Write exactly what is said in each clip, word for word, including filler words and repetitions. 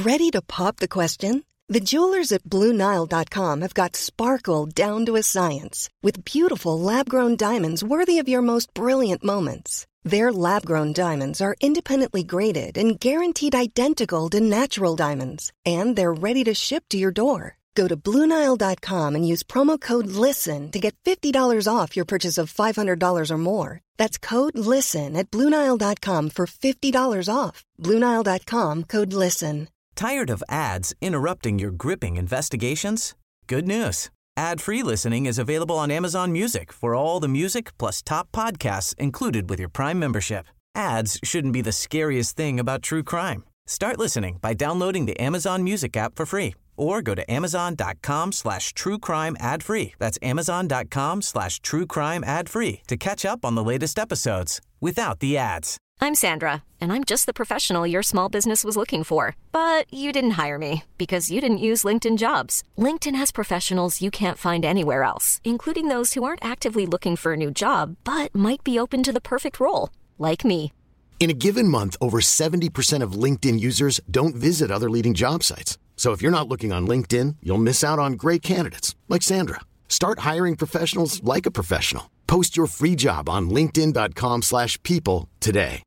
Ready to pop the question? The jewelers at Blue Nile dot com have got sparkle down to a science with beautiful lab-grown diamonds worthy of your most brilliant moments. Their lab-grown diamonds are independently graded and guaranteed identical to natural diamonds, and they're ready to ship to your door. Go to Blue Nile dot com and use promo code LISTEN to get fifty dollars off your purchase of five hundred dollars or more. That's code LISTEN at Blue Nile dot com for fifty dollars off. Blue Nile dot com, code LISTEN. Tired of ads interrupting your gripping investigations? Good news. Ad-free listening is available on Amazon Music for all the music plus top podcasts included with your Prime membership. Ads shouldn't be the scariest thing about true crime. Start listening by downloading the Amazon Music app for free or go to amazon.com slash true crime ad free. That's amazon.com slash true crime ad free to catch up on the latest episodes without the ads. I'm Sandra, and I'm just the professional your small business was looking for. But you didn't hire me because you didn't use LinkedIn Jobs. LinkedIn has professionals you can't find anywhere else, including those who aren't actively looking for a new job, but might be open to the perfect role, like me. In a given month, over seventy percent of LinkedIn users don't visit other leading job sites. So if you're not looking on LinkedIn, you'll miss out on great candidates like Sandra. Start hiring professionals like a professional. Post your free job on linkedin.com slash people today.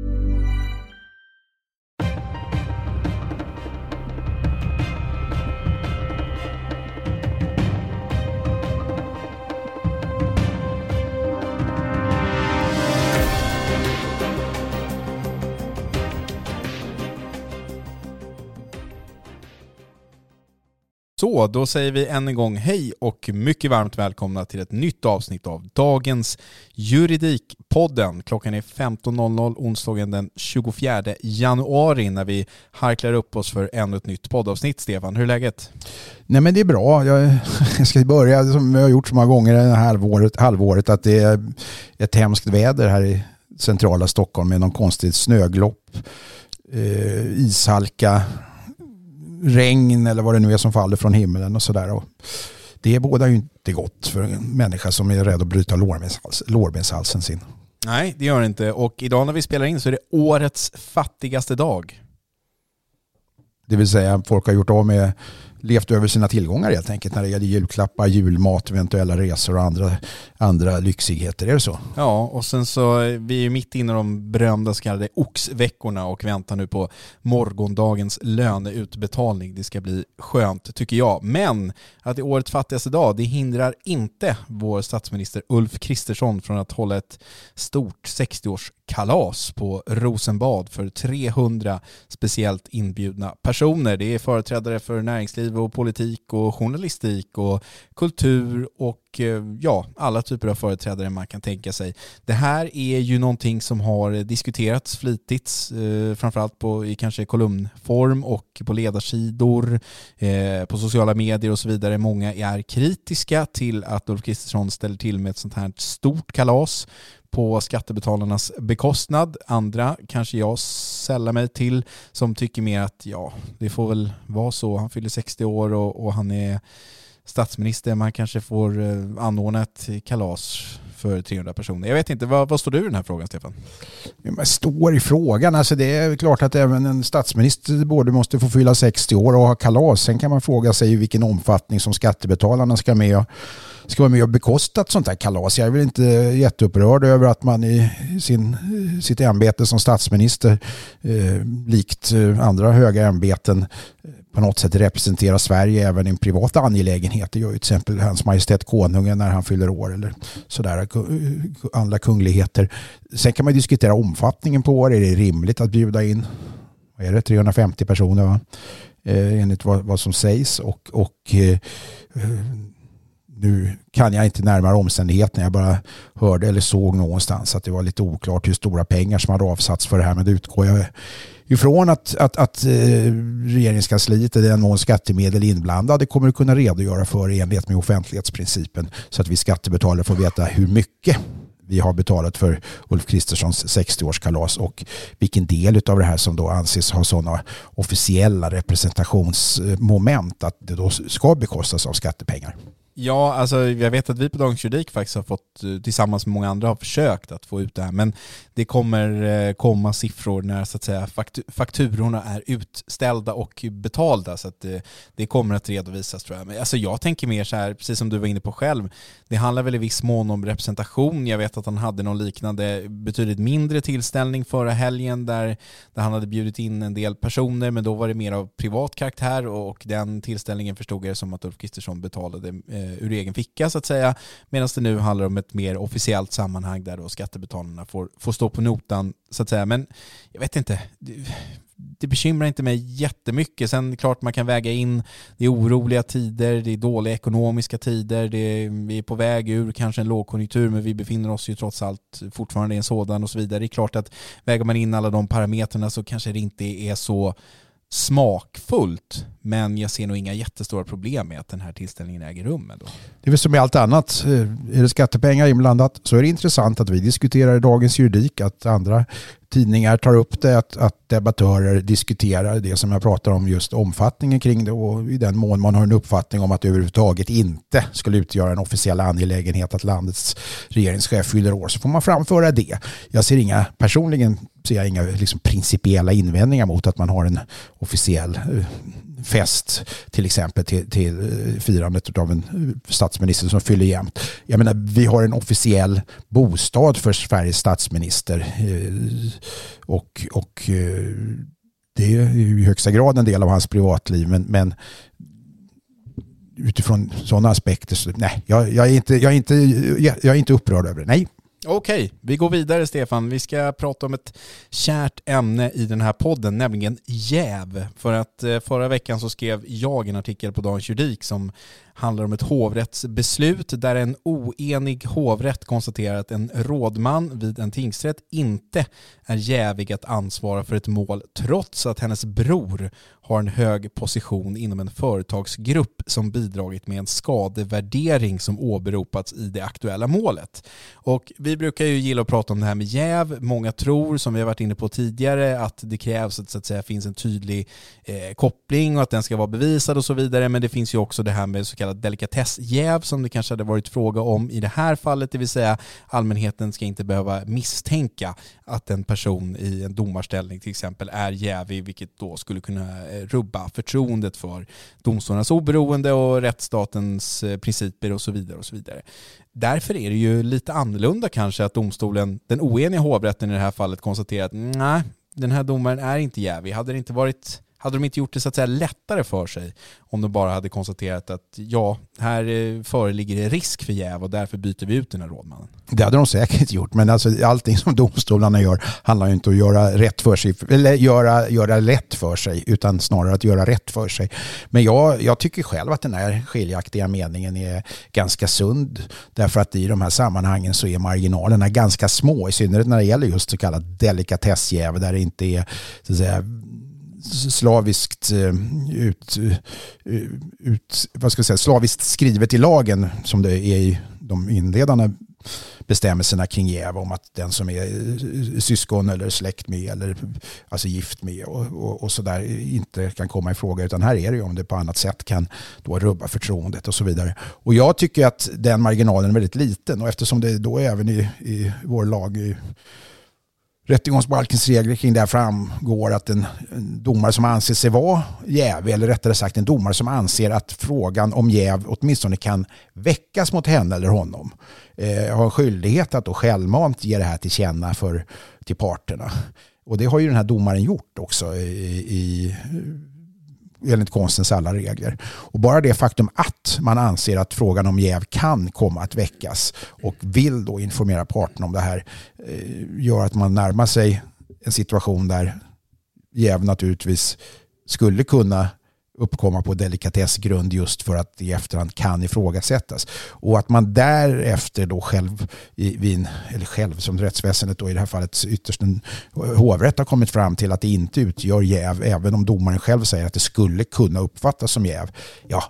Så, då säger vi än en gång hej och mycket varmt välkomna till ett nytt avsnitt av dagens Juridikpodden. Klockan är femton noll noll onsdagen den tjugofjärde januari när vi harklar upp oss för ännu ett nytt poddavsnitt. Stefan, hur är läget? Nej, men det är bra. Jag, jag ska börja som jag har gjort så många gånger det här halvåret, halvåret att det är ett hemskt väder här i centrala Stockholm med någon konstig snöglopp, eh, ishalka, regn eller vad det nu är som faller från himlen och sådär. Det är båda ju inte gott för en människa som är rädd att bryta lårbenshalsen, lårbenshalsen sin. Nej, det gör det inte. Och idag när vi spelar in så är det årets fattigaste dag. Det vill säga folk har gjort av med, levt över sina tillgångar helt enkelt när det gäller julklappar, julmat, eventuella resor och andra, andra lyxigheter. Är det så? Ja, och sen så vi är mitt inne i de berömda så kallade oxveckorna och väntar nu på morgondagens löneutbetalning. Det ska bli skönt tycker jag. Men att det är årets fattigaste dag, det hindrar inte vår statsminister Ulf Kristersson från att hålla ett stort sextioårskalas på Rosenbad för trehundra speciellt inbjudna personer. Det är företrädare för näringsliv och politik och journalistik och kultur och ja, alla typer av företrädare man kan tänka sig. Det här är ju någonting som har diskuterats flitigt, eh, framförallt på, i kanske kolumnform och på ledarsidor, eh, på sociala medier och så vidare. Många är kritiska till att Ulf Kristersson ställer till med ett sånt här stort kalas på skattebetalarnas bekostnad. Andra kanske jag sällar mig till som tycker mer att ja, det får väl vara så. Han fyller sextio år och, och han är statsminister. Man kanske får eh, anordna ett kalas för trehundra personer. Jag vet inte, vad, vad står du i den här frågan, Stefan? Man står i frågan. Alltså det är klart att även en statsminister både måste få fylla sextio år och ha kalas. Sen kan man fråga sig i vilken omfattning som skattebetalarna ska med och ska vara med och bekosta ett sånt här kalas. Jag är väl inte jätteupprörd över att man i sin, sitt ämbete som statsminister eh, likt andra höga ämbeten på något sätt representerar Sverige även i en privat angelägenhet. Det gör ju till exempel Hans Majestät Konungen när han fyller år eller sådär, andra kungligheter. Sen kan man diskutera omfattningen på år. Är det rimligt att bjuda in, vad är det, trehundrafemtio personer va? Eh, enligt vad, vad som sägs och, och eh, nu kan jag inte närmare omständigheterna. Jag bara hörde eller såg någonstans att det var lite oklart hur stora pengar som hade avsatts för det här. Men det utgår jag ifrån att, att, att eh, regeringskansliet är den mån skattemedel inblandade kommer att kunna redogöra för i enlighet med offentlighetsprincipen så att vi skattebetalare får veta hur mycket vi har betalat för Ulf Kristerssons sextioårskalas och vilken del av det här som då anses ha sådana officiella representationsmoment att det då ska bekostas av skattepengar. Ja, alltså jag vet att vi på Dagens Juridik faktiskt har fått, tillsammans med många andra, har försökt att få ut det här. Men det kommer komma siffror när så att säga fakturorna är utställda och betalda. Så att det, det kommer att redovisas, tror jag. Men alltså jag tänker mer så här, precis som du var inne på själv. Det handlar väl i viss mån om representation. Jag vet att han hade någon liknande, betydligt mindre tillställning förra helgen där, där han hade bjudit in en del personer, men då var det mer av privat karaktär, och den tillställningen förstod jag som att Ulf Kristersson betalade eh, ur egen ficka så att säga, medan det nu handlar om ett mer officiellt sammanhang där då skattebetalarna får, får stå på notan så att säga. Men jag vet inte, det, det bekymrar inte mig jättemycket. Sen klart man kan väga in, det är oroliga tider, det är dåliga ekonomiska tider, det är, vi är på väg ur kanske en lågkonjunktur, men vi befinner oss ju trots allt fortfarande i en sådan och så vidare. Det är klart att väger man in alla de parametrarna så kanske det inte är så smakfullt, men jag ser nog inga jättestora problem med att den här tillställningen äger rum ändå. Det är väl som med allt annat, är det skattepengar inblandat så är det intressant att vi diskuterar i Dagens Juridik, att andra tidningar tar upp det, att, att debattörer diskuterar det som jag pratar om, just omfattningen kring det, och i den mån man har en uppfattning om att det överhuvudtaget inte skulle utgöra en officiell angelägenhet att landets regeringschef fyller år, så får man framföra det. Jag ser inga, personligen ser jag inga liksom principiella invändningar mot att man har en officiell fest till exempel till, till firandet av en statsminister som fyller jämnt. Jag menar, vi har en officiell bostad för Sveriges statsminister och, och det är i högsta grad en del av hans privatliv, men, men utifrån sådana aspekter så, nej, jag, jag, är inte, jag, är inte, jag är inte upprörd över det, nej. Okej, vi går vidare Stefan. Vi ska prata om ett kärt ämne i den här podden, nämligen jäv. För att förra veckan så skrev jag en artikel på Dagens Juridik som handlar om ett hovrättsbeslut där en oenig hovrätt konstaterar att en rådman vid en tingsrätt inte är jävig att ansvara för ett mål trots att hennes bror har en hög position inom en företagsgrupp som bidragit med en skadevärdering som åberopats i det aktuella målet. Och vi brukar ju gilla att prata om det här med jäv. Många tror, som vi har varit inne på tidigare, att det krävs att, så att säga, finns en tydlig eh, koppling och att den ska vara bevisad och så vidare. Men det finns ju också det här med så kallad delikatessjäv som det kanske hade varit fråga om i det här fallet. Det vill säga allmänheten ska inte behöva misstänka att en person i en domarställning till exempel är jävig, vilket då skulle kunna rubba förtroendet för domstolarnas oberoende och rättsstatens principer och så vidare och så vidare. Därför är det ju lite annorlunda kanske att domstolen, den oeniga hovrätten i det här fallet, konstaterar att nej, den här domaren är inte jävig. Hade det inte varit Hade de inte gjort det så att säga lättare för sig om de bara hade konstaterat att ja, här föreligger det risk för jäv och därför byter vi ut den här rådmannen? Det hade de säkert gjort, men alltså allting som domstolarna gör handlar ju inte om att göra rätt för sig, eller göra, göra lätt för sig, utan snarare att göra rätt för sig. Men jag, jag tycker själv att den här skiljaktiga meningen är ganska sund, därför att i de här sammanhangen så är marginalerna ganska små, i synnerhet när det gäller just så kallad delikatessjäv, där det inte är så att säga slaviskt ut, ut vad ska jag säga, slaviskt skrivet i lagen som det är i de inledande bestämmelserna kring jäv, om att den som är syskon eller släkt med eller alltså gift med och, och, och så där inte kan komma i fråga, utan här är det ju om det på annat sätt kan då rubba förtroendet och så vidare. Och jag tycker att den marginalen är väldigt liten, och eftersom det då även i, i vår lag i rättegångsbalkens regler kring det här framgår att en, en domare som anser sig vara jävig, eller rättare sagt en domare som anser att frågan om jäv åtminstone kan väckas mot henne eller honom, eh, har en skyldighet att då självmant ge det här till känna för, till parterna. Och det har ju den här domaren gjort också i, i enligt konstens alla regler. Och bara det faktum att man anser att frågan om jäv kan komma att väckas och vill då informera parterna om det här gör att man närmar sig en situation där jäv naturligtvis skulle kunna uppkomma på delikatessgrund just för att i efterhand kan ifrågasättas. Och att man därefter då själv, i, eller själv som rättsväsendet då i det här fallet ytterst en hovrätt har kommit fram till att det inte utgör jäv, även om domaren själv säger att det skulle kunna uppfattas som jäv. Ja,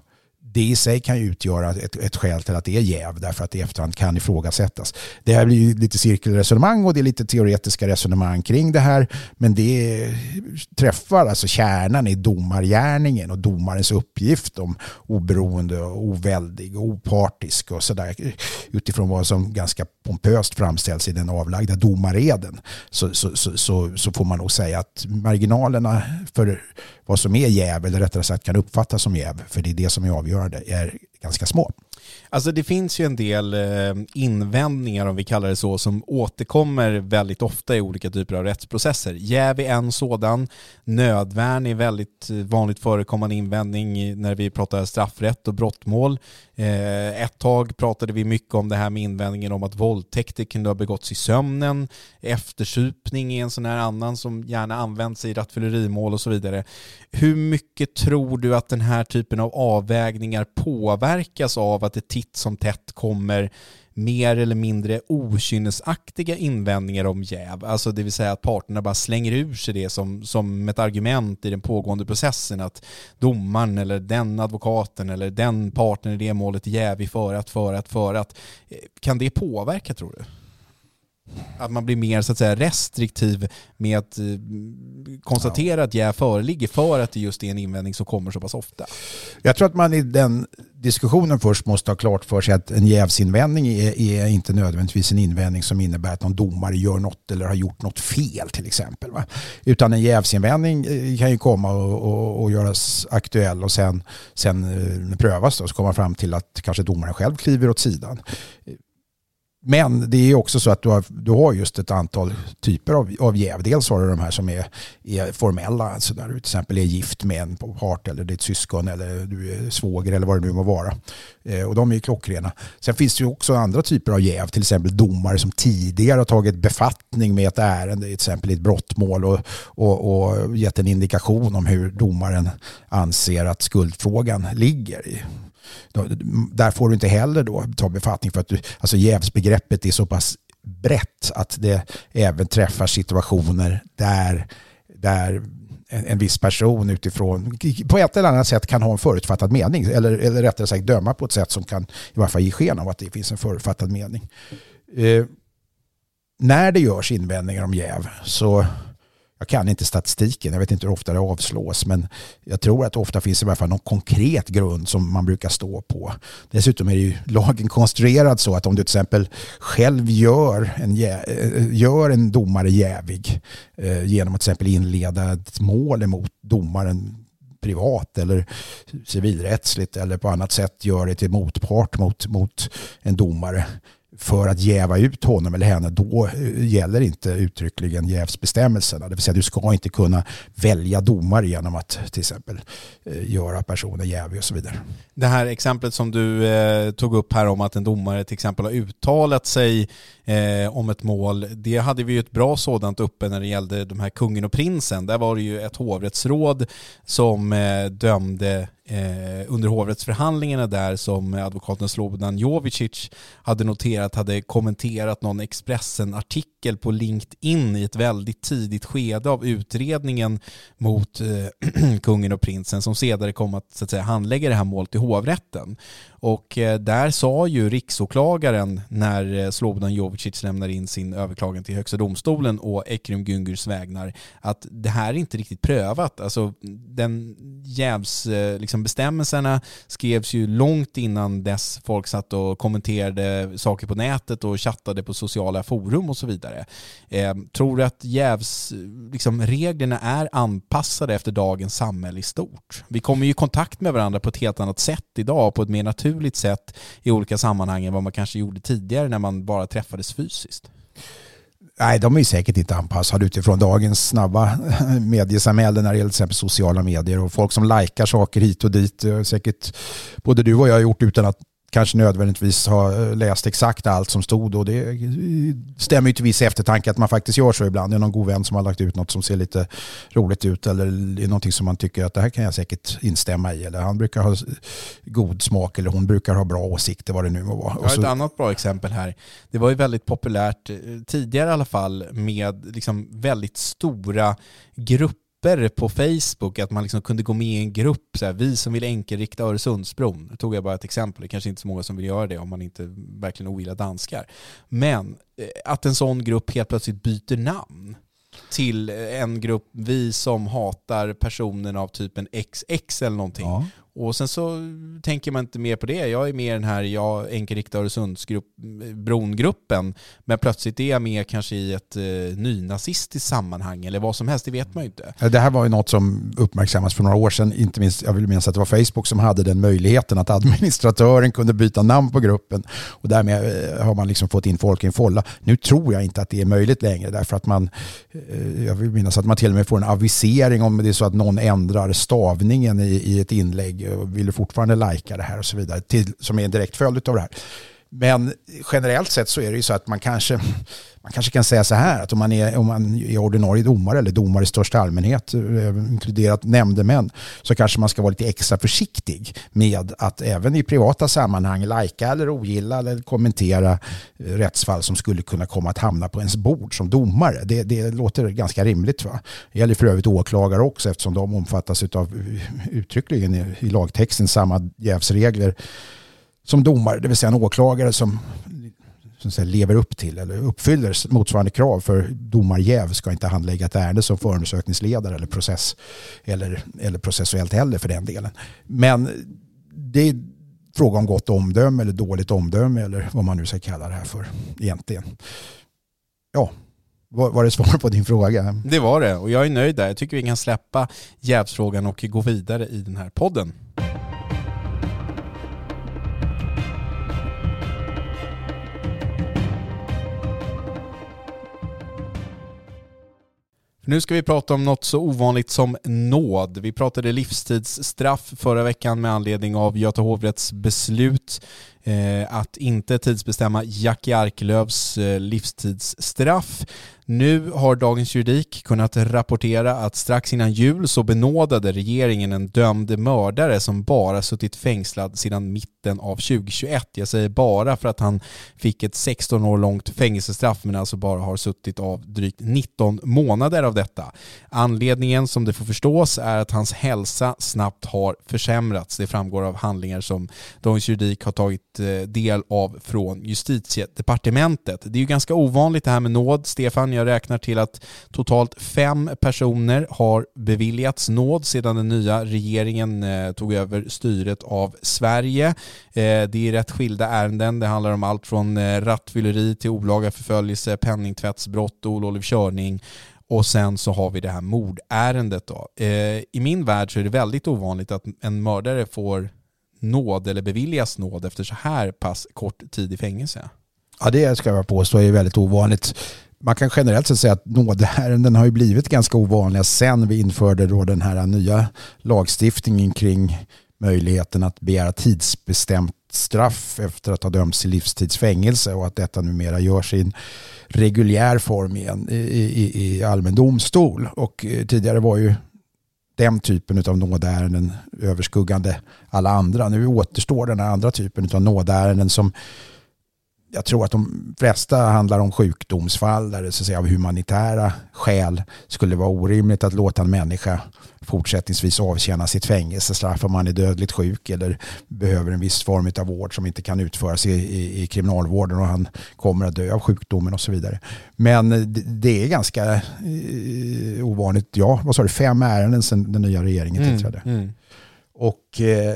det i sig kan ju utgöra ett, ett skäl till att det är jäv, därför att det i efterhand kan ifrågasättas. Det här blir ju lite cirkelresonemang och det är lite teoretiska resonemang kring det här, men det träffar alltså kärnan i domargärningen och domarens uppgift om oberoende och oväldig och opartisk och sådär, utifrån vad som ganska pompöst framställs i den avlagda domareden. Så, så, så, så, så får man nog säga att marginalerna för vad som är jäv, eller rättare sagt kan uppfattas som jäv, för det är det som är avgörande, är ganska små. Alltså det finns ju en del invändningar, om vi kallar det så, som återkommer väldigt ofta i olika typer av rättsprocesser. Jäv är en sådan. Nödvärn är väldigt vanligt förekommande invändning när vi pratar straffrätt och brottmål. Ett tag pratade vi mycket om det här med invändningen om att våldtäkter kunde ha begåtts i sömnen. Eftersupning är en sån här annan som gärna används i rattfyllerimål och så vidare. Hur mycket tror du att den här typen av avvägningar påverkas av att det titt som tätt kommer mer eller mindre okynnesaktiga invändningar om jäv? Alltså det vill säga att parterna bara slänger ur sig det som, som ett argument i den pågående processen, att domaren eller den advokaten eller den parten i det målet är jävig för att, för att, för att. Kan det påverka, tror du? Att man blir mer så att säga restriktiv med att eh, konstatera att jäv föreligger för att det just är en invändning som kommer så pass ofta? Jag tror att man i den diskussionen först måste ha klart för sig att en jävsinvändning är, är inte nödvändigtvis en invändning som innebär att någon domare gör något eller har gjort något fel till exempel. Va? Utan en jävsinvändning kan ju komma och, och, och göras aktuell och sen, sen prövas då, så kommer man fram till att kanske domaren själv kliver åt sidan. Men det är också så att du har, du har just ett antal typer av, av jäv. Dels har du de här som är, är formella, alltså där du till exempel är gift med en part eller ditt syskon eller du är svåger eller vad det nu må vara. Eh, och de är ju klockrena. Sen finns det ju också andra typer av jäv, till exempel domare som tidigare har tagit befattning med ett ärende, till exempel i ett brottmål och, och, och gett en indikation om hur domaren anser att skuldfrågan ligger i. Där får du inte heller då ta befattning, för att du, alltså jävsbegreppet är så pass brett att det även träffar situationer där, där en, en viss person utifrån på ett eller annat sätt kan ha en förutfattad mening, eller, eller rättare sagt döma på ett sätt som kan i varje fall ge sken av att det finns en förutfattad mening. Eh, när det görs invändningar om jäv så, jag kan inte statistiken, jag vet inte hur ofta det avslås, men jag tror att det ofta finns i alla fall någon konkret grund som man brukar stå på. Dessutom är ju lagen konstruerad så att om du till exempel själv gör en, gör en domare jävig eh, genom att till exempel inleda ett mål emot domaren privat eller civilrättsligt eller på annat sätt gör det till motpart mot, mot en domare för att jäva ut honom eller henne, då gäller inte uttryckligen jävsbestämmelserna. Det vill säga du ska inte kunna välja domare genom att till exempel göra personer jävig och så vidare. Det här exemplet som du eh, tog upp här om att en domare till exempel har uttalat sig eh, om ett mål, det hade vi ju ett bra sådant uppe när det gällde de här kungen och prinsen. Där var det ju ett hovrättsråd som eh, dömde Eh, under hovrättsförhandlingarna där, som advokaten Slobodan Jovicic hade noterat hade kommenterat någon Expressen-artikel på LinkedIn i ett väldigt tidigt skede av utredningen mot eh, kungen och prinsen, som sedan kom att, så att säga, handlägga det här målet i hovrätten. Och eh, där sa ju riksåklagaren när eh, Slobodan Jovicic lämnar in sin överklagan till Högsta domstolen och Ekrem Güngörs vägnar att det här är inte riktigt prövat. Alltså den jävs eh, liksom bestämmelserna skrevs ju långt innan dess folk satt och kommenterade saker på nätet och chattade på sociala forum och så vidare. Eh, tror du att jävs liksom, reglerna är anpassade efter dagens samhälle i stort? Vi kommer ju i kontakt med varandra på ett helt annat sätt idag, på ett mer naturligt sätt i olika sammanhang än vad man kanske gjorde tidigare när man bara träffades fysiskt. Nej, de är säkert inte anpassade utifrån dagens snabba mediesamhälle när det gäller till exempel sociala medier och folk som likar saker hit och dit. Säkert både du och jag har gjort utan att kanske nödvändigtvis ha läst exakt allt som stod, och det stämmer ju till viss eftertanke att man faktiskt gör så ibland. Det är någon god vän som har lagt ut något som ser lite roligt ut eller är någonting som man tycker att det här kan jag säkert instämma i, eller han brukar ha god smak eller hon brukar ha bra åsikter, vad det nu må vara. Jag har ett annat bra exempel här. Det var ju väldigt populärt tidigare i alla fall med liksom väldigt stora grupper grupper på Facebook, att man liksom kunde gå med i en grupp, så här, vi som vill enkelrikta Öresundsbron. Nu tog jag bara ett exempel, det kanske inte så många som vill göra det om man inte verkligen ogillar danskar. Men att en sån grupp helt plötsligt byter namn till en grupp, vi som hatar personen av typen X X eller någonting. Ja. Och sen så tänker man inte mer på det. Jag är med i den här jag enkelrikta Öresundsbrongruppen, men plötsligt är jag med kanske i ett eh, nynazistiskt sammanhang eller vad som helst, det vet man ju inte. Det här var ju något som uppmärksammades för några år sedan, inte minst, jag vill minnas att det var Facebook som hade den möjligheten att administratören kunde byta namn på gruppen, och därmed har man liksom fått in folk i en folla. Nu tror jag inte att det är möjligt längre, därför att man, jag vill minnas att man till och med får en avisering om det är så att någon ändrar stavningen i, i ett inlägg och vill fortfarande lajka det här och så vidare, till, som är en direkt följd av det här. Men generellt sett så är det ju så att man kanske, man kanske kan säga så här, att om man är, om man är ordinarie domare eller domare i största allmänhet, inkluderat nämndemän, så kanske man ska vara lite extra försiktig med att även i privata sammanhang lajka eller ogilla eller kommentera rättsfall som skulle kunna komma att hamna på ens bord som domare. Det, det låter ganska rimligt, va? Det gäller för övrigt åklagare också, eftersom de omfattas av uttryckligen i, i lagtexten samma jävsregler som domare, det vill säga en åklagare som, som säga, lever upp till eller uppfyller motsvarande krav för domarjäv ska inte handlägga ett ärende som förundersökningsledare eller process eller, eller processuellt heller för den delen. Men det är fråga om gott omdöme eller dåligt omdöme eller vad man nu ska kalla det här för egentligen. Ja, var, var det svar på din fråga? Det var det, och jag är nöjd där. Jag tycker vi kan släppa jävsfrågan och gå vidare i den här podden. Nu ska vi prata om något så ovanligt som nåd. Vi pratade livstidsstraff förra veckan med anledning av Göta hovrätts beslut eh, att inte tidsbestämma Jackie Arklövs eh, livstidsstraff. Nu har Dagens Juridik kunnat rapportera att strax innan jul så benådade regeringen en dömd mördare som bara suttit fängslad sedan mitten av tjugohundratjugoett. Jag säger bara för att han fick ett sexton år långt fängelsestraff, men alltså bara har suttit av drygt nitton månader av detta. Anledningen, som det får förstås, är att hans hälsa snabbt har försämrats. Det framgår av handlingar som Dagens Juridik har tagit del av från Justitiedepartementet. Det är ju ganska ovanligt det här med nåd, Stefan. Jag räknar till att totalt fem personer har beviljats nåd sedan den nya regeringen eh, tog över styret av Sverige. Eh, det är rätt skilda ärenden. Det handlar om allt från eh, rattfylleri till olaga förföljelse, penningtvättsbrott och olovlig körning. Och sen så har vi det här mordärendet då. Eh, I min värld så är det väldigt ovanligt att en mördare får nåd eller beviljas nåd efter så här pass kort tid i fängelse. Ja, det ska jag påstå är väldigt ovanligt. Man kan generellt sett säga att nådeärenden har ju blivit ganska ovanliga sen vi införde då den här nya lagstiftningen kring möjligheten att begära tidsbestämt straff efter att ha dömts till livstidsfängelse, och att detta numera görs i en reguljär form igen i, i, i allmän domstol. Och tidigare var ju den typen av nådeärenden överskuggande alla andra. Nu återstår den här andra typen av nådeärenden som jag tror att de flesta handlar om sjukdomsfall där det så att säga av humanitära skäl skulle vara orimligt att låta en människa fortsättningsvis avtjäna sitt fängelsestraff om man är dödligt sjuk eller behöver en viss form av vård som inte kan utföras i, i, i kriminalvården och han kommer att dö av sjukdomen och så vidare. Men det, det är ganska eh, ovanligt. Ja, vad sa du? Fem ärenden sedan den nya regeringen mm, tillträdde. Mm. Och eh,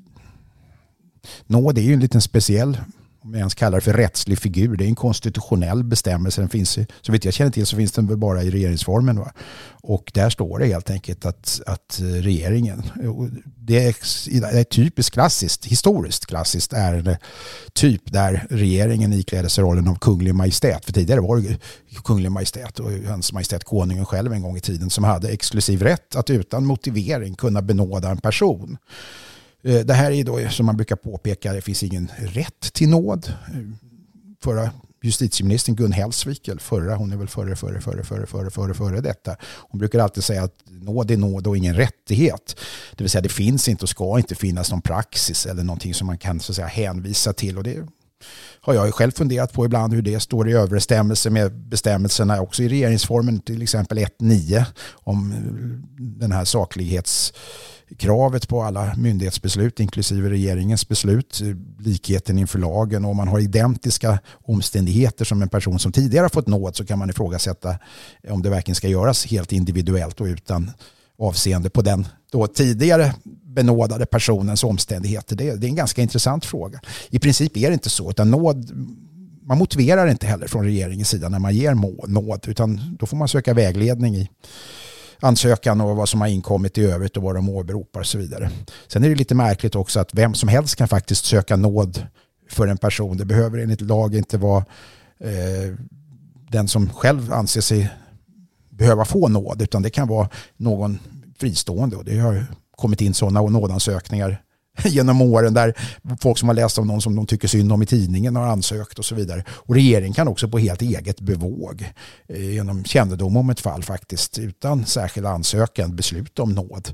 nå, det är ju en liten speciell, om jag ens kallar det för rättslig figur. Det är en konstitutionell bestämmelse. Den finns, så vitt jag känner till så finns den bara i regeringsformen. Va? Och där står det helt enkelt att, att regeringen, det är, det är typiskt klassiskt, historiskt klassiskt ärende, typ där regeringen ikläder sig rollen av kunglig majestät. För tidigare var det kunglig majestät och hans majestät konungen själv en gång i tiden som hade exklusiv rätt att utan motivering kunna benåda en person. Det här är då, som man brukar påpeka, det finns ingen rätt till nåd. Förra justitieministern Gun Hellsvik, eller förra, hon är väl före, före, före, före, före, före, före detta. Hon brukar alltid säga att nåd är nåd och ingen rättighet. Det vill säga det finns inte och ska inte finnas någon praxis eller någonting som man kan så att säga hänvisa till. Och det har jag själv funderat på ibland hur det står i överensstämmelse med bestämmelserna också i regeringsformen, till exempel ett nio om den här saklighetskravet på alla myndighetsbeslut inklusive regeringens beslut, likheten inför lagen, och om man har identiska omständigheter som en person som tidigare har fått nåd så kan man ifrågasätta om det verkligen ska göras helt individuellt och utan avseende på den då tidigare benådade personens omständigheter. Det är, det är en ganska intressant fråga. I princip är det inte så, utan nåd, man motiverar inte heller från regeringens sida när man ger nåd, utan då får man söka vägledning i ansökan och vad som har inkommit i övrigt och vad de åberopar och så vidare. Sen är det lite märkligt också att vem som helst kan faktiskt söka nåd för en person. Det behöver enligt lag inte vara eh, den som själv anser sig behöva få nåd, utan det kan vara någon fristående, och det har kommit in sådana nådansökningar genom åren där folk som har läst om någon som de tycker synd om i tidningen har ansökt och så vidare. Och regeringen kan också på helt eget bevåg eh, genom kännedom om ett fall faktiskt utan särskild ansökan besluta om nåd.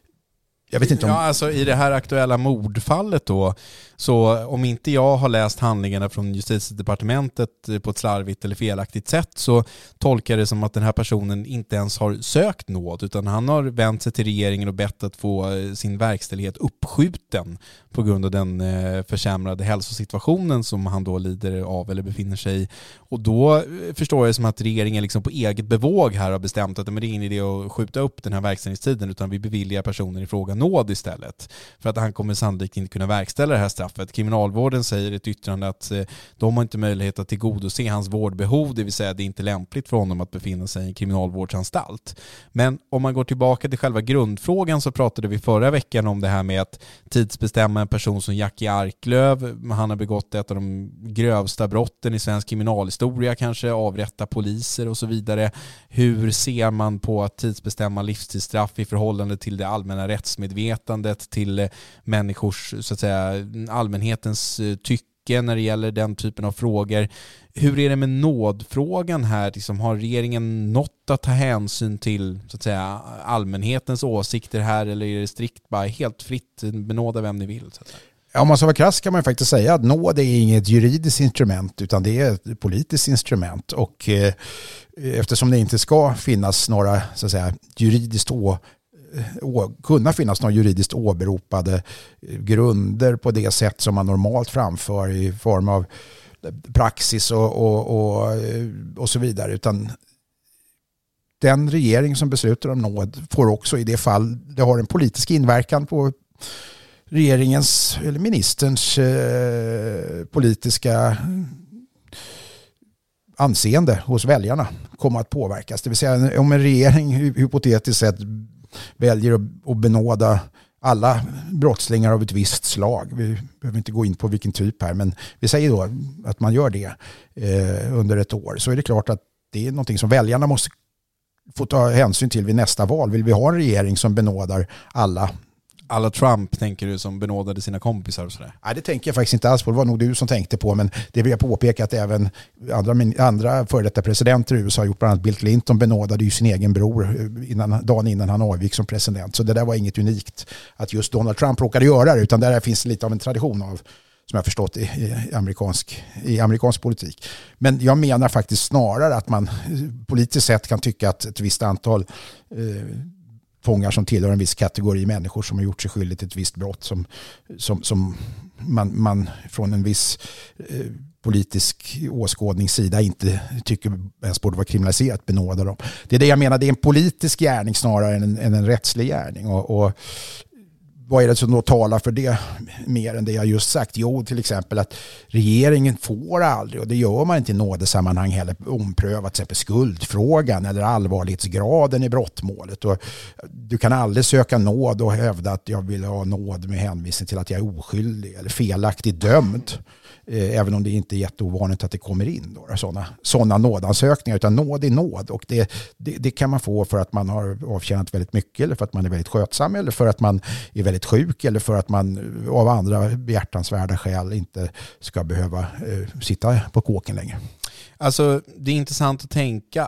Jag vet inte om... Ja, alltså i det här aktuella mordfallet då, så om inte jag har läst handlingarna från Justitiedepartementet på ett slarvigt eller felaktigt sätt så tolkar det som att den här personen inte ens har sökt nåd, utan han har vänt sig till regeringen och bett att få sin verkställighet uppskjuten på grund av den försämrade hälsosituationen som han då lider av eller befinner sig i. Och då förstår jag det som att regeringen liksom på eget bevåg här har bestämt att det är ingen idé att skjuta upp den här verkställighetstiden, utan vi beviljar personen i fråga nåd istället. För att han kommer sannolikt inte kunna verkställa det här straffet. Kriminalvården säger i ett yttrande att de har inte möjlighet att tillgodose hans vårdbehov, det vill säga det är inte lämpligt för honom att befinna sig i en kriminalvårdsanstalt. Men om man går tillbaka till själva grundfrågan så pratade vi förra veckan om det här med att tidsbestämma en person som Jackie Arklöv. Han har begått ett av de grövsta brotten i svensk kriminalhistoria, kanske avrätta poliser och så vidare. Hur ser man på att tidsbestämma livstidsstraff i förhållande till det allmänna rättsmedvetandet, till människors, så att säga, allmänhetens tycke när det gäller den typen av frågor? Hur är det med nådfrågan här? Liksom, har regeringen något att ta hänsyn till, så att säga, allmänhetens åsikter här, eller är det strikt bara helt fritt benåda vem ni vill, så att säga? Ja, om man ska vara krass kan man faktiskt säga att nåd är inget juridiskt instrument utan det är ett politiskt instrument, och eh, eftersom det inte ska finnas några, så att säga, juridiskt å, å, kunna finnas några juridiskt åberopade grunder på det sätt som man normalt framför i form av praxis och, och, och, och så vidare, utan den regering som beslutar om nåd får också i det fall det har en politisk inverkan på regeringens eller ministerns eh, politiska anseende hos väljarna kommer att påverkas. Det vill säga om en regering hypotetiskt sett väljer att, att benåda alla brottslingar av ett visst slag. Vi behöver inte gå in på vilken typ här, men vi säger då att man gör det eh, under ett år, så är det klart att det är någonting som väljarna måste få ta hänsyn till vid nästa val. Vill vi ha en regering som benådar alla? Alla Trump, tänker du, som benådade sina kompisar och sådär? Nej, det tänker jag faktiskt inte alls på. Det var nog du som tänkte på, men det vill jag påpeka att även andra, andra före detta presidenter i U S A har gjort. Bland annat Bill Clinton benådade ju sin egen bror innan, dagen innan han avgick som president. Så det där var inget unikt att just Donald Trump råkade göra det, utan där finns lite av en tradition av, som jag förstått, i, i, amerikansk, i amerikansk politik. Men jag menar faktiskt snarare att man politiskt sett kan tycka att ett visst antal eh, fångar som tillhör en viss kategori människor som har gjort sig skyldigt till ett visst brott som, som, som man, man från en viss eh, politisk åskådningssida inte tycker ens borde vara kriminaliserat benåda dem. Det är det jag menar, det är en politisk gärning snarare än en, än en rättslig gärning, och, och vad är det som då talar för det mer än det jag just sagt? Jo, till exempel att regeringen får aldrig, och det gör man inte i nådesammanhang heller, ompröva till exempel skuldfrågan eller allvarlighetsgraden i brottmålet. Och du kan aldrig söka nåd och hävda att jag vill ha nåd med hänvisning till att jag är oskyldig eller felaktigt dömd. Även om det inte är jätteovanligt att det kommer in sådana sådana nådansökningar, utan nåd är nåd, och det, det, det kan man få för att man har avtjänat väldigt mycket, eller för att man är väldigt skötsam, eller för att man är väldigt sjuk, eller för att man av andra behjärtansvärda skäl inte ska behöva eh, sitta på kåken längre. Alltså, det är intressant att tänka att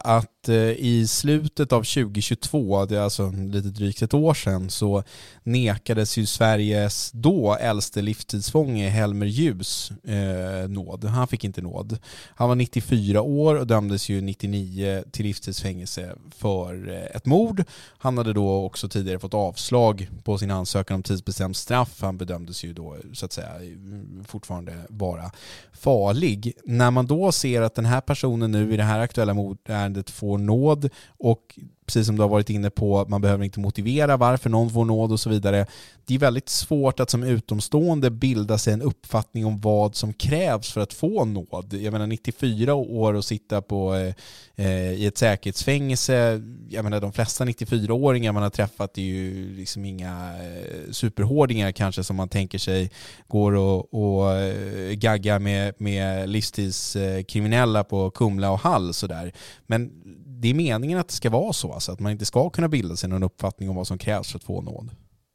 att eh, i slutet av tjugohundratjugotvå, det är alltså lite drygt ett år sedan, så nekades ju Sveriges då äldste livstidsfånge Helmer Ljus eh, nåd. Han fick inte nåd. Han var nittiofyra år och dömdes ju nittionio till livstidsfängelse för eh, ett mord. Han hade då också tidigare fått avslag på sin ansökan om tidsbestämt straff. Han bedömdes ju då så att säga fortfarande vara farlig. När man då ser att den här personen nu i det här aktuella mordärendet får nåd, och precis som du har varit inne på, man behöver inte motivera varför någon får nåd och så vidare. Det är väldigt svårt att som utomstående bilda sig en uppfattning om vad som krävs för att få nåd. Jag menar nittiofyra år och sitta på, eh, i ett säkerhetsfängelse. Jag menar de flesta nittiofyra-åringar man har träffat är ju liksom inga eh, superhårdingar kanske som man tänker sig går och, och eh, gaggar med, med livstidskriminella på Kumla och Hall sådär. Men det är meningen att det ska vara så, alltså, att man inte ska kunna bilda sig någon uppfattning om vad som krävs för att få nåd.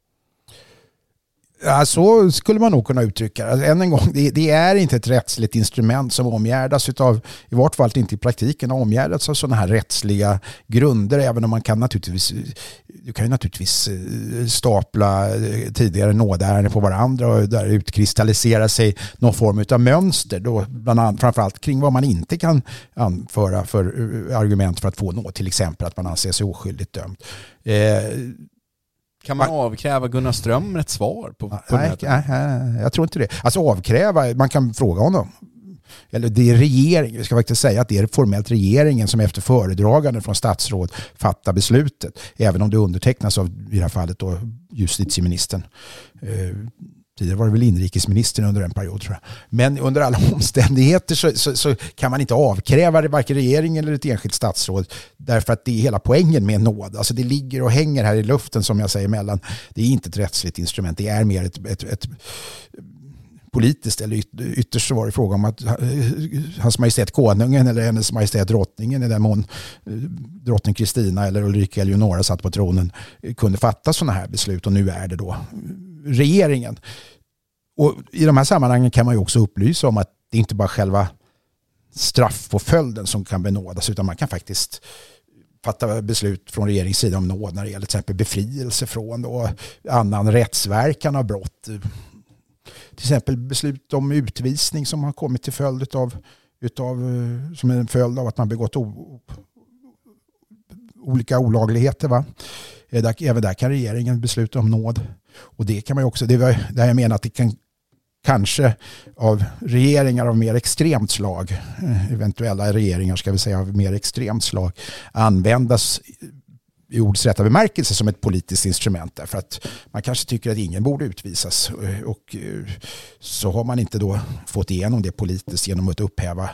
Ja, så skulle man nog kunna uttrycka det. Alltså, än en gång, det, det är inte ett rättsligt instrument som omgärdas utav, i vart fall inte i praktiken, omgärdas av sådana här rättsliga grunder, även om man kan naturligtvis, du kan ju naturligtvis stapla tidigare nådärenden på varandra och där utkristallisera sig någon form av mönster, då bland annat framförallt kring vad man inte kan anföra för argument för att få nåd, till exempel att man anser sig oskyldigt dömd. Eh, Kan man avkräva Gunnar Ström ett svar på, på nej, nej, nej, jag tror inte det. Alltså avkräva, man kan fråga honom. Eller det är regeringen, vi ska faktiskt säga att det är formellt regeringen som efter föredragande från statsråd fattar beslutet. Även om det undertecknas av, i det här fallet då, justitieministern. Eh, tidigare var det väl inrikesministern under en period, tror jag. Men under alla omständigheter så, så, så kan man inte avkräva det, varken regeringen eller ett enskilt statsråd, därför att det är hela poängen med nåd. Alltså det ligger och hänger här i luften, som jag säger, mellan. Det är inte ett rättsligt instrument, det är mer ett, ett, ett politiskt, eller ytterst så var det fråga om att hans majestät konungen eller hennes majestät drottningen, i den mån drottning Kristina eller Ulrika Eleonora satt på tronen, kunde fatta sådana här beslut, och nu är det då regeringen. Och i de här sammanhangen kan man ju också upplysa om att det inte bara själva straffpåföljden som kan benådas, utan man kan faktiskt fatta beslut från regeringens sida om nåd när det gäller till exempel befrielse från och annan rättsverkan av brott. Till exempel beslut om utvisning som har kommit till följd av, utav, som en följd av att man begått o, olika olagligheter. Va? Även där kan regeringen besluta om nåd. Och det kan man ju också, det var där jag menar att det kan kanske av regeringar av mer extremt slag, eventuella regeringar ska vi säga av mer extremt slag, användas i ordets rätta bemärkelse som ett politiskt instrument, därför att man kanske tycker att ingen borde utvisas, och så har man inte då fått igenom det politiskt genom att upphäva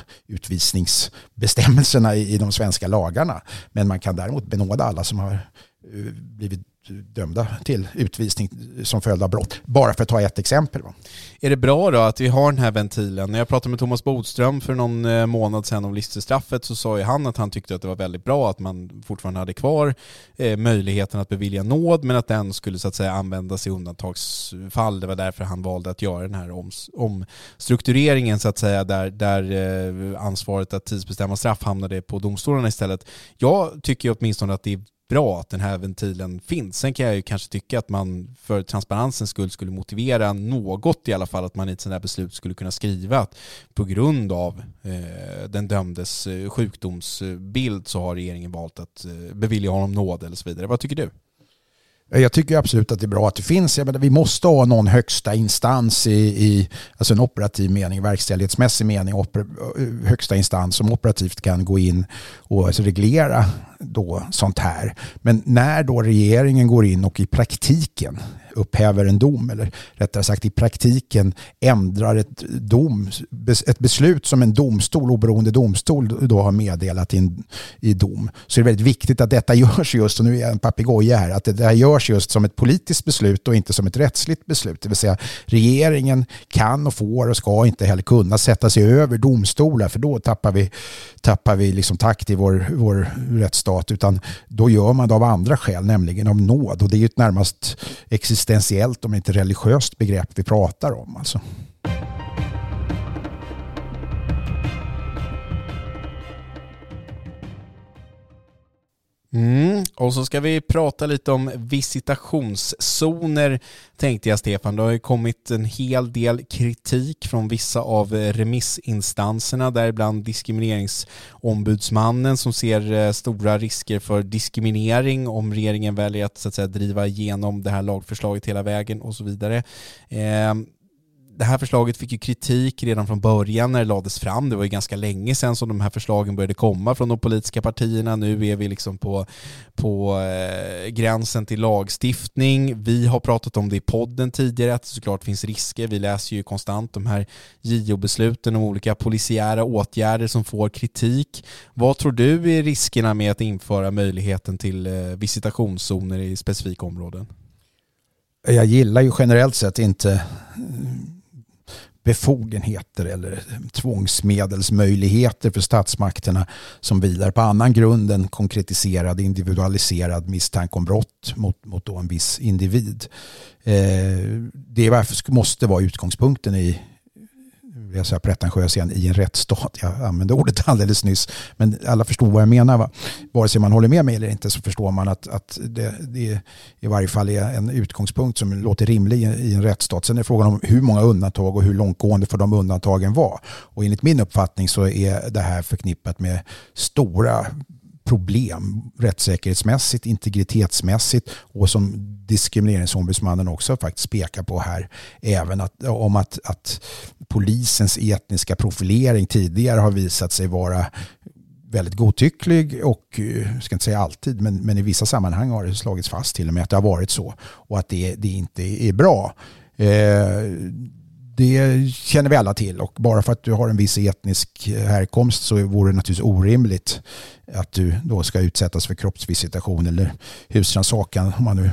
utvisningsbestämmelserna i de svenska lagarna, men man kan däremot benåda alla som har blivit dömda till utvisning som följd av brott. Bara för att ta ett exempel. Va? Är det bra då att vi har den här ventilen? När jag pratade med Thomas Bodström för någon månad sedan om livstidsstraffet, så sa ju han att han tyckte att det var väldigt bra att man fortfarande hade kvar eh, möjligheten att bevilja nåd, men att den skulle så att säga användas i undantagsfall. Det var därför han valde att göra den här oms- omstruktureringen så att säga, där, där eh, ansvaret att tidsbestämma straff hamnade på domstolarna istället. Jag tycker åtminstone att det är bra att den här ventilen finns. Sen kan jag ju kanske tycka att man för transparensens skull skulle motivera något i alla fall, att man i ett sådant här beslut skulle kunna skriva att på grund av eh, den dömdes sjukdomsbild så har regeringen valt att eh, bevilja honom nåd eller så vidare. Vad tycker du? Jag tycker absolut att det är bra att det finns. Jag menar, vi måste ha någon högsta instans i, i alltså en operativ mening, verkställighetsmässig mening, oper, högsta instans som operativt kan gå in och alltså reglera då sånt här. Men när då regeringen går in och i praktiken upphäver en dom, eller rättare sagt i praktiken ändrar ett dom, ett beslut som en domstol, oberoende domstol då har meddelat in, i dom, så är det väldigt viktigt att detta görs just, och nu är jag en papegoja här, att det där görs just som ett politiskt beslut och inte som ett rättsligt beslut. Det vill säga regeringen kan och får och ska inte heller kunna sätta sig över domstolar, för då tappar vi, tappar vi liksom takt i vår, vår rättsstat, utan då gör man det av andra skäl, nämligen av nåd, och det är ju ett närmast existentiellt, om inte religiöst begrepp vi pratar om alltså. Mm. Och så ska vi prata lite om visitationszoner, tänkte jag, Stefan. Det har ju kommit en hel del kritik från vissa av remissinstanserna, däribland diskrimineringsombudsmannen, som ser stora risker för diskriminering om regeringen väljer att, så att säga, driva igenom det här lagförslaget hela vägen och så vidare. Eh, Det här förslaget fick ju kritik redan från början när det lades fram. Det var ju ganska länge sedan som de här förslagen började komma från de politiska partierna. Nu är vi liksom på, på eh, gränsen till lagstiftning. Vi har pratat om det i podden tidigare, att det såklart finns risker. Vi läser ju konstant de här J O-besluten om olika polisiära åtgärder som får kritik. Vad tror du är riskerna med att införa möjligheten till eh, visitationszoner i specifika områden? Jag gillar ju generellt sett inte befogenheter eller tvångsmedelsmöjligheter för statsmakterna som vilar på annan grund än konkretiserad, individualiserad misstanke om brott mot, mot då en viss individ. Eh, det är varför måste vara utgångspunkten i, jag säger pretentiös igen, i en rättsstat. Jag använde ordet alldeles nyss, men alla förstår vad jag menar. Va? Vare sig man håller med mig eller inte, så förstår man att, att det, det i varje fall är en utgångspunkt som låter rimlig i, i en rättsstat. Sen är frågan om hur många undantag och hur långtgående för de undantagen var. Och enligt min uppfattning så är det här förknippat med stora problem rättssäkerhetsmässigt, integritetsmässigt, och som diskrimineringsombudsmannen också faktiskt pekar på här, även att, om att, att polisens etniska profilering tidigare har visat sig vara väldigt godtycklig och, jag ska inte säga alltid, men, men i vissa sammanhang har det slagits fast till och med att det har varit så, och att det, det inte är bra. Eh, Det känner vi alla till, och bara för att du har en viss etnisk härkomst så vore det naturligtvis orimligt att du då ska utsättas för kroppsvisitation eller husrannsakan, om man nu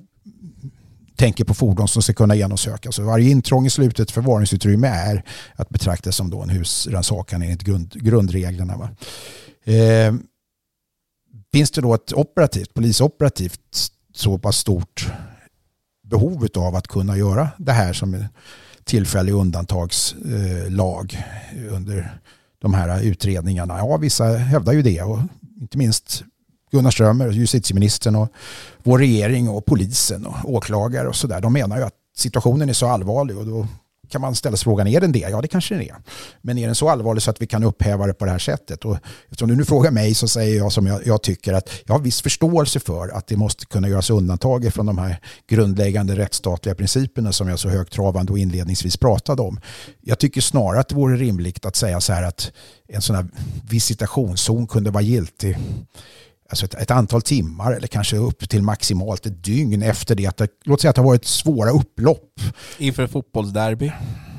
tänker på fordon som ska kunna genomsökas. Så varje intrång i slutet förvaringsutrymme är att betrakta som då en husrannsakan enligt grund, grundreglerna. Va? Eh, finns det då ett operativt, polisoperativt så pass stort behov av att kunna göra det här som är tillfällig undantagslag under de här utredningarna? Ja, vissa hävdar ju det, och inte minst Gunnar Strömmer, justitieministern, och vår regering och polisen och åklagare och sådär. De menar ju att situationen är så allvarlig, och då kan man ställa sig frågan, är den det? Ja, det kanske den är. Men är den så allvarlig så att vi kan upphäva det på det här sättet? Och eftersom du nu frågar mig så säger jag som jag, jag tycker att jag har viss förståelse för att det måste kunna göras undantag från de här grundläggande rättsstatliga principerna som jag så högtravande och inledningsvis pratade om. Jag tycker snarare att det vore rimligt att säga så här att en sån här visitationszon kunde vara giltig alltså ett, ett antal timmar eller kanske upp till maximalt ett dygn efter det att det, låt säga att det har varit svåra upplopp. Inför fotbollsderby?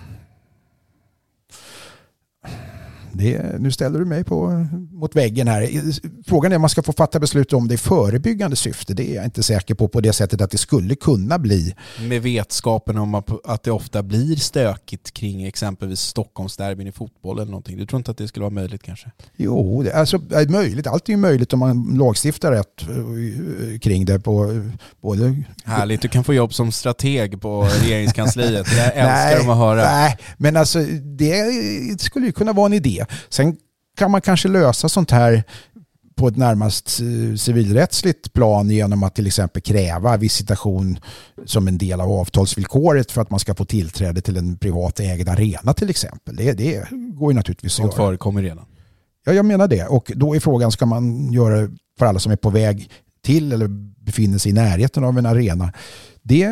Det, nu ställer du mig på, mot väggen här. Frågan är om man ska få fatta beslut om det i förebyggande syfte. Det är jag inte säker på på det sättet att det skulle kunna bli. Med vetskapen om att det ofta blir stökigt kring exempelvis Stockholmsderbyn i fotboll eller någonting. Du tror inte att det skulle vara möjligt kanske? Jo, det, alltså, det är möjligt. Allt är ju möjligt om man lagstiftar rätt kring det. På, både... Härligt, du kan få jobb som strateg på regeringskansliet. Det älskar nej, de att höra. Nej, men alltså det skulle ju kunna vara en idé. Sen kan man kanske lösa sånt här på ett närmast civilrättsligt plan genom att till exempel kräva visitation som en del av avtalsvillkoret för att man ska få tillträde till en privat ägd arena till exempel. Det, det går ju naturligtvis att göra. Sånt förekommer redan. Ja, jag menar det. Och då är frågan, ska man göra för alla som är på väg till eller befinner sig i närheten av en arena? Det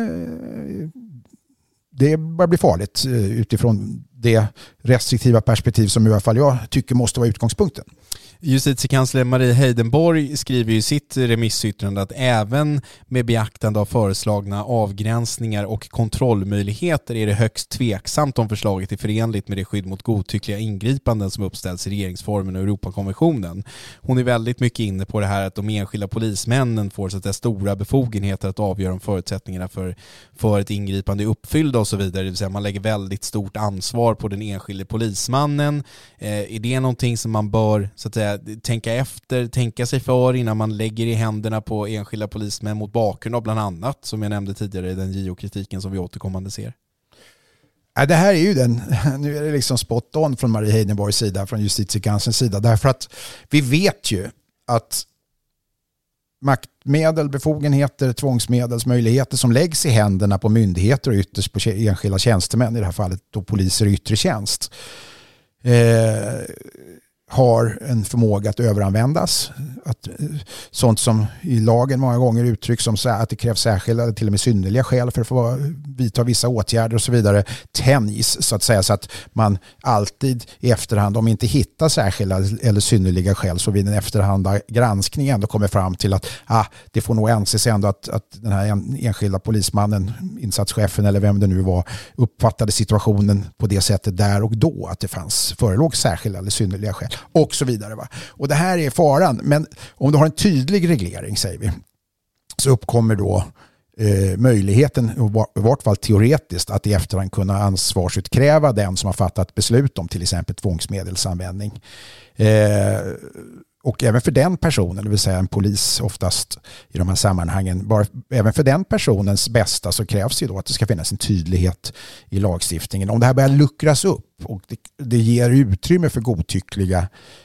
Det börjar bli farligt utifrån det restriktiva perspektiv som i alla fall jag tycker måste vara utgångspunkten. Justitiekansler Marie Heidenborg skriver i sitt remissyttrande att även med beaktande av föreslagna avgränsningar och kontrollmöjligheter är det högst tveksamt om förslaget är förenligt med det skydd mot godtyckliga ingripanden som uppställs i regeringsformen och Europakonventionen. Hon är väldigt mycket inne på det här att de enskilda polismännen får så att det är stora befogenheter att avgöra om förutsättningarna för, för ett ingripande är uppfyllda och så vidare. Det vill säga man lägger väldigt stort ansvar på den enskilde polismannen. Eh, är det någonting som man bör så att säga tänka efter, tänka sig för innan man lägger i händerna på enskilda polismän mot bakgrund av bland annat, som jag nämnde tidigare, den J O-kritiken som vi återkommande ser? Ja, det här är ju den, nu är det liksom spot on från Marie Heidenborgs sida, från justitiekanslerns sida, därför att vi vet ju att maktmedel, befogenheter, tvångsmedelsmöjligheter som läggs i händerna på myndigheter och ytterst på enskilda tjänstemän, i det här fallet då poliser i yttre tjänst, eh, har en förmåga att överanvändas. Att, sånt som i lagen många gånger uttrycks som att det krävs särskilda, till och med synnerliga skäl för att få vidta vissa åtgärder och så vidare, tänjs så att säga, så att man alltid i efterhand, om inte hittar särskilda eller synnerliga skäl, så vid en efterhanda granskning ändå kommer fram till att ah, det får nog anses ändå att, att den här enskilda polismannen, insatschefen eller vem det nu var, uppfattade situationen på det sättet där och då, att det fanns förelåg särskilda eller synnerliga skäl och så vidare. Va? Och det här är faran, men om du har en tydlig reglering, säger vi, så uppkommer då eh, möjligheten, i vart fall teoretiskt, att i efterhand kunna ansvarsutkräva den som har fattat beslut om till exempel tvångsmedelsanvändning. Eh, och även för den personen, det vill säga en polis oftast i de här sammanhangen, bara, även för den personens bästa så krävs ju då att det ska finnas en tydlighet i lagstiftningen. Om det här börjar luckras upp och det, det ger utrymme för godtyckliga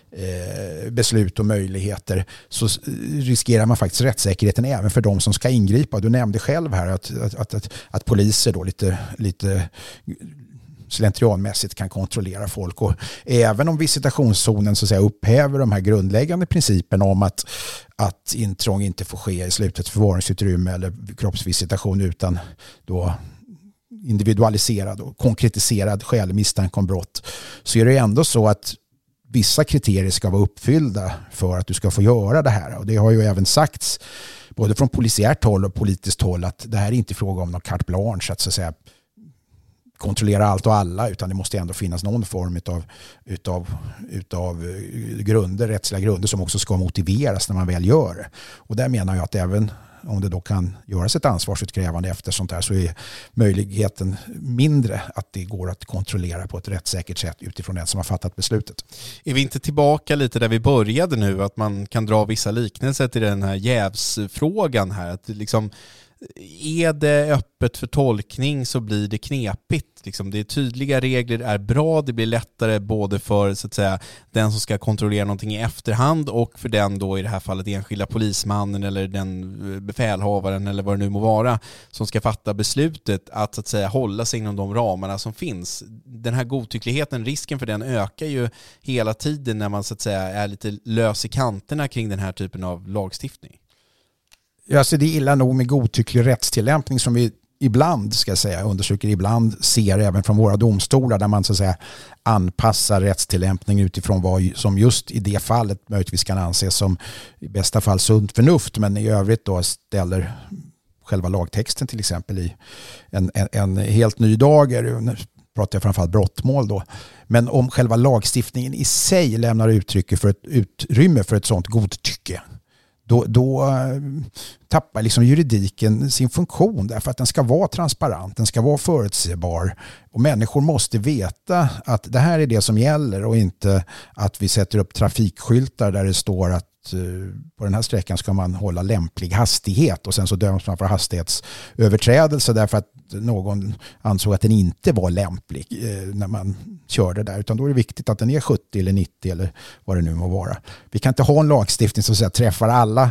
eh, beslut och möjligheter, så riskerar man faktiskt rättssäkerheten även för de som ska ingripa. Du nämnde själv här att, att, att, att, att poliser då lite, lite slentrianmässigt kan kontrollera folk, och även om visitationszonen så att säga upphäver de här grundläggande principerna om att, att intrång inte får ske i slutet förvaringsutrymme eller kroppsvisitation utan då individualiserad och konkretiserad skälig misstanke om brott, så är det ändå så att vissa kriterier ska vara uppfyllda för att du ska få göra det här. Och det har ju även sagts både från polisiärt håll och politiskt håll att det här är inte fråga om någon carte blanche att så att säga kontrollera allt och alla, utan det måste ändå finnas någon form utav, utav, utav grunder, rättsliga grunder som också ska motiveras när man väl gör det. Och där menar jag att även om det då kan göras ett ansvarsutkrävande efter sånt här, så är möjligheten mindre att det går att kontrollera på ett rättssäkert sätt utifrån den som har fattat beslutet. Är vi inte tillbaka lite där vi började nu, att man kan dra vissa liknelser till den här jävsfrågan här, att liksom är det öppet för tolkning så blir det knepigt. Liksom det är tydliga regler är bra, det blir lättare både för så att säga den som ska kontrollera någonting i efterhand och för den då i det här fallet enskilda polismannen eller den befälhavaren eller vad det nu må vara som ska fatta beslutet att så att säga hålla sig inom de ramarna som finns. Den här godtyckligheten, risken för den ökar ju hela tiden när man så att säga är lite lös i kanterna kring den här typen av lagstiftning. Ja, så det är illa nog med godtycklig rättstillämpning som vi ibland, ska jag säga, undersöker ibland ser även från våra domstolar, där man så att säga anpassar rättstillämpning utifrån vad som just i det fallet möjligtvis kan anses som i bästa fall sunt förnuft, men i övrigt då ställer själva lagtexten till exempel i en, en, en helt ny dager. Nu pratar jag framförallt brottmål då. Men om själva lagstiftningen i sig lämnar uttryck för ett utrymme för ett sådant godtycke, Då, då tappar liksom juridiken sin funktion, därför att den ska vara transparent, den ska vara förutsägbar och människor måste veta att det här är det som gäller och inte att vi sätter upp trafikskyltar där det står att på den här sträckan ska man hålla lämplig hastighet och sen så döms man för hastighetsöverträdelse därför att någon ansåg att den inte var lämplig när man körde där, utan då är det viktigt att den är sjuttio eller nittio eller vad det nu må vara. Vi kan inte ha en lagstiftning som så att säga träffar alla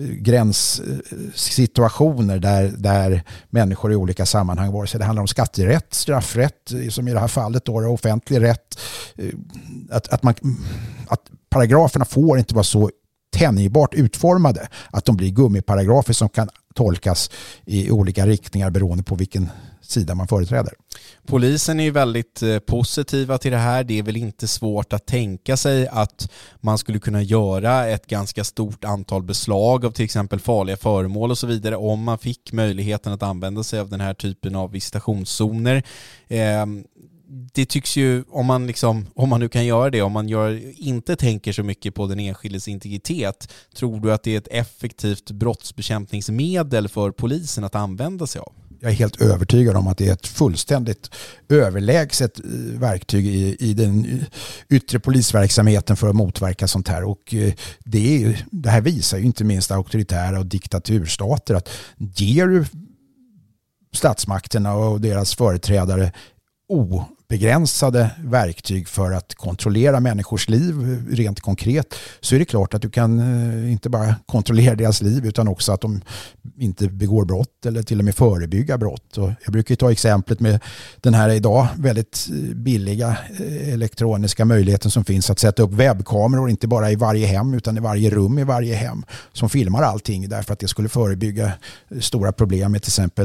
gränssituationer där, där människor i olika sammanhang, vare sig det handlar om skatterätt, straffrätt, som i det här fallet då, offentlig rätt, att, att, man, att paragraferna får inte vara så tänjbart utformade att de blir gummiparagrafer som kan tolkas i olika riktningar beroende på vilken sida man företräder. Polisen är ju väldigt positiva till det här. Det är väl inte svårt att tänka sig att man skulle kunna göra ett ganska stort antal beslag av till exempel farliga föremål och så vidare om man fick möjligheten att använda sig av den här typen av visitationszoner. Eh, Det tycks ju, om man, liksom, om man nu kan göra det, om man gör, inte tänker så mycket på den enskildes integritet, tror du att det är ett effektivt brottsbekämpningsmedel för polisen att använda sig av? Jag är helt övertygad om att det är ett fullständigt överlägset verktyg i, i den yttre polisverksamheten för att motverka sånt här. Och det, är ju, det här visar ju inte minst auktoritära och diktaturstater att ger du statsmakterna och deras företrädare begränsade verktyg för att kontrollera människors liv rent konkret, så är det klart att du kan inte bara kontrollera deras liv utan också att de inte begår brott eller till och med förebygga brott. Och jag brukar ta exemplet med den här idag väldigt billiga elektroniska möjligheten som finns att sätta upp webbkameror inte bara i varje hem utan i varje rum i varje hem som filmar allting, därför att det skulle förebygga stora problem med till exempel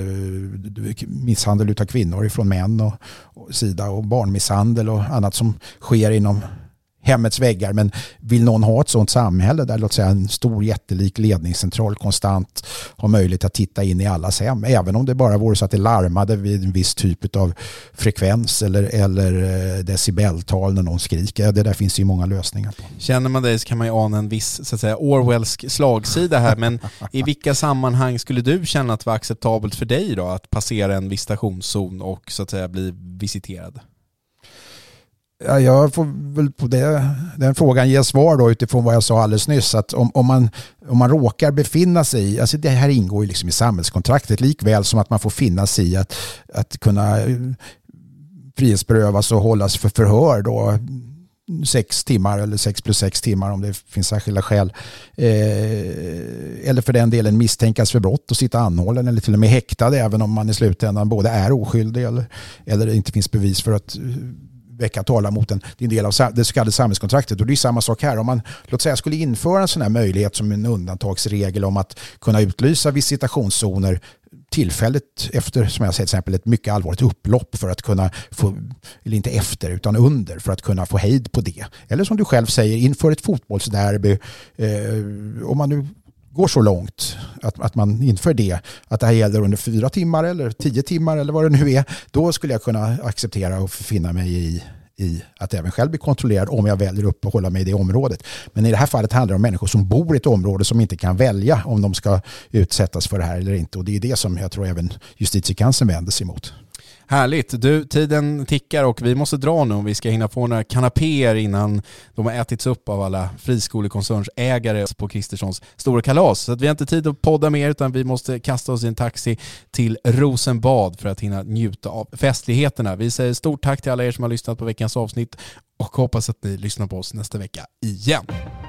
misshandel utav kvinnor ifrån män och, och sida och barnmisshandel och annat som sker inom hemmets väggar. Men vill någon ha ett sådant samhälle där låt säga en stor jättelik ledningscentral konstant har möjlighet att titta in i allas hem, även om det bara vore så att det larmade vid en viss typ av frekvens eller, eller decibeltal när någon skriker. Det där finns ju många lösningar på. Känner man det så kan man ju ana en viss så att säga Orwellsk slagsida här, men i vilka sammanhang skulle du känna att det var acceptabelt för dig då att passera en visitationszon och så att säga bli visiterad? Ja, jag får väl på det, den frågan ge svar då utifrån vad jag sa alldeles nyss, att om, om, man, om man råkar befinna sig i, alltså det här ingår ju liksom i samhällskontraktet likväl som att man får finna sig i att, att kunna frihetsberövas och hållas för förhör då sex timmar eller sex plus sex timmar om det finns särskilda skäl. Eh, eller för den delen misstänkas för brott och sitta anhållen eller till och med häktad även om man i slutändan både är oskyldig eller, eller det inte finns bevis för att väcka tala mot en, det är en del av det så kallade samhällskontraktet. Och det är samma sak här. Om man låt säga skulle införa en sån här möjlighet som en undantagsregel om att kunna utlysa visitationszoner tillfälligt efter, som jag säger till exempel, ett mycket allvarligt upplopp för att kunna få, eller inte efter utan under, för att kunna få hejd på det. Eller som du själv säger, inför ett fotbollsderby, eh, om man nu går så långt att, att man inför det, att det här gäller under fyra timmar eller tio timmar eller vad det nu är, då skulle jag kunna acceptera och finna mig i, i att även själv bli kontrollerad om jag väljer upp och hålla mig i det området. Men i det här fallet handlar det om människor som bor i ett område som inte kan välja om de ska utsättas för det här eller inte. Och det är det som jag tror även justitiekanslern vänder sig emot. Härligt. Du, tiden tickar och vi måste dra nu om vi ska hinna få några kanapéer innan de har ätits upp av alla friskolekoncernsägare på Kristerssons stora kalas. Så att vi har inte tid att podda mer utan vi måste kasta oss i en taxi till Rosenbad för att hinna njuta av festligheterna. Vi säger stort tack till alla er som har lyssnat på veckans avsnitt och hoppas att ni lyssnar på oss nästa vecka igen.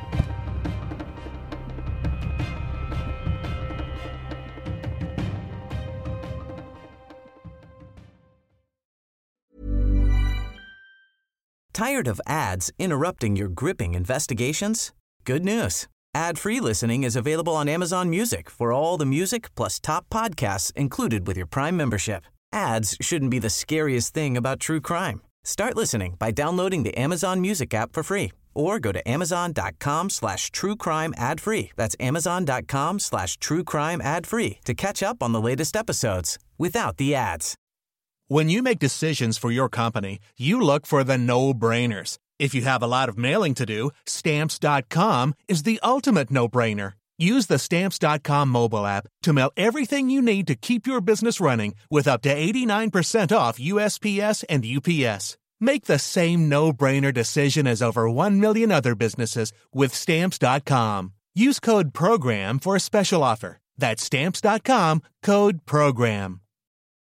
Tired of ads interrupting your gripping investigations? Good news. Ad-free listening is available on Amazon Music for all the music plus top podcasts included with your Prime membership. Ads shouldn't be the scariest thing about true crime. Start listening by downloading the Amazon Music app for free or go to amazon.com slash true crime ad free. That's amazon.com slash true crime ad free to catch up on the latest episodes without the ads. When you make decisions for your company, you look for the no-brainers. If you have a lot of mailing to do, Stamps dot com is the ultimate no-brainer. Use the Stamps dot com mobile app to mail everything you need to keep your business running with up to eighty-nine percent off U S P S and U P S. Make the same no-brainer decision as over one million other businesses with Stamps dot com. Use code PROGRAM for a special offer. That's Stamps dot com, code PROGRAM.